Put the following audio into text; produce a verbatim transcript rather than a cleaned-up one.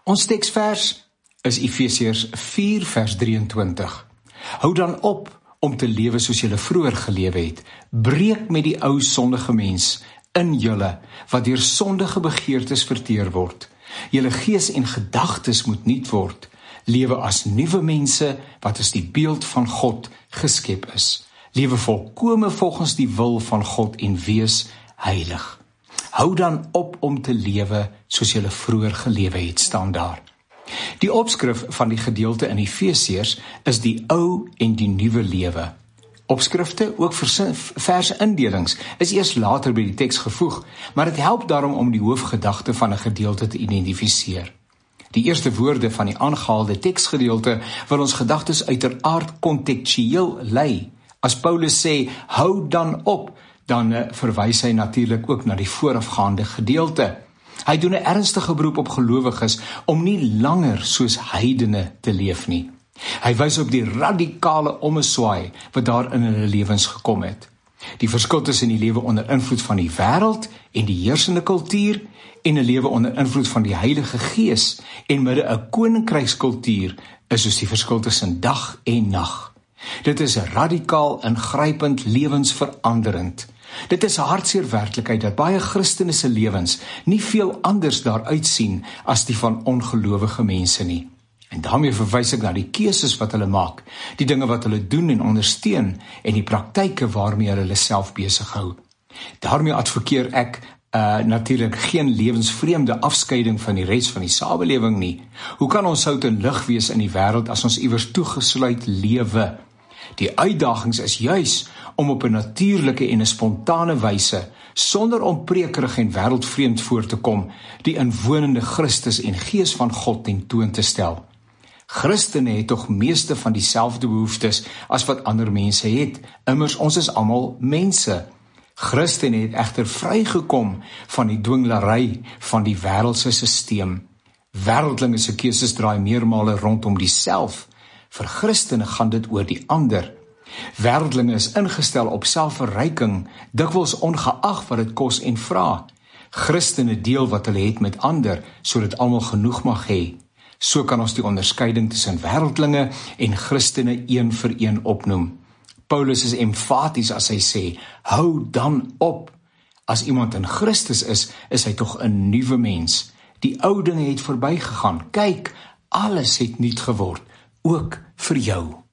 Ons teksvers is Efesiërs vier vers drieëntwintig. Hou dan op om te lewe soos julle vroeër gelewe het. Breek met die ou sondige mens in julle, wat deur sondige begeertes verteer word. Julle gees en gedagtes moet nuut word. Lewe as nuwe mense, wat as die beeld van God geskep is. Lewe volkome volgens die wil van God en wees heilig. Hou dan op om te lewe soos julle vroeër gelewe het, staan daar. Die opskrif van die gedeelte in Efesiërs is die ou en die nuwe lewe. Opskrifte, ook verse indelings, is eers later by die teks gevoeg, maar dit help daarom om die hoofgedagte van 'n gedeelte te identifiseer. Die eerste woorde van die aangehaalde teksgedeelte wil ons gedagtes uiteraard kontekstueel lei. As Paulus sê, hou dan op, dan uh, verwys hy natuurlik ook na die voorafgaande gedeelte. Hy doen 'n ernstige beroep op gelowiges om nie langer soos heidene te leef nie. Hy wys op die radikale ommeswaai wat daar in hulle lewens gekom het. Die verskil tussen die lewe onder invloed van die wêreld en die heersende kultuur en 'n lewe onder invloed van die Heilige Gees en midde 'n koninkrykskultuur is soos die verskil tussen dag en nag. Dit is radikaal ingrypend, lewensveranderend. Dit is 'n hartseer werklikheid dat baie Christene se lewens nie veel anders daaruit sien as die van ongelowige mense nie. En daarmee verwys ek na die keuses wat hulle maak, die dinge wat hulle doen en ondersteun en die praktyke waarmee hulle self besig hou. Daarmee advokeer ek uh, natuurlik geen lewensvreemde afskeiding van die res van die samelewing nie. Hoe kan ons sout en lig wees in die wêreld as ons iewers toegesluit lewe? Die uitdagings is juis om op 'n natuurlike en 'n spontane wyse, sonder om prekerig en wêreldvreemd voor te kom, die inwonende Christus en Gees van God tentoon te stel. Christene het tog meeste van dieselfde behoeftes as wat ander mense het. Immers, ons is almal mense. Christene het egter vrygekom van die dwinglary van die wêreldse stelsel. Wêreldlinge se keuses draai meermale rondom die self. Vir Christene gaan dit oor die ander. Wêreldlinge is ingestel op selfverryking, dikwels ongeag wat dit kos en vra. Christene deel wat hulle het met ander, sodat almal genoeg mag hê. So kan ons die onderskeiding tussen wêreldlinge en Christene een vir een opnoem. Paulus is emfaties as hy sê, hou dan op. As iemand in Christus is, is hy tog 'n nuwe mens. Die ou dinge het verbygegaan. Kyk, alles het nuut geword, ook vir jou.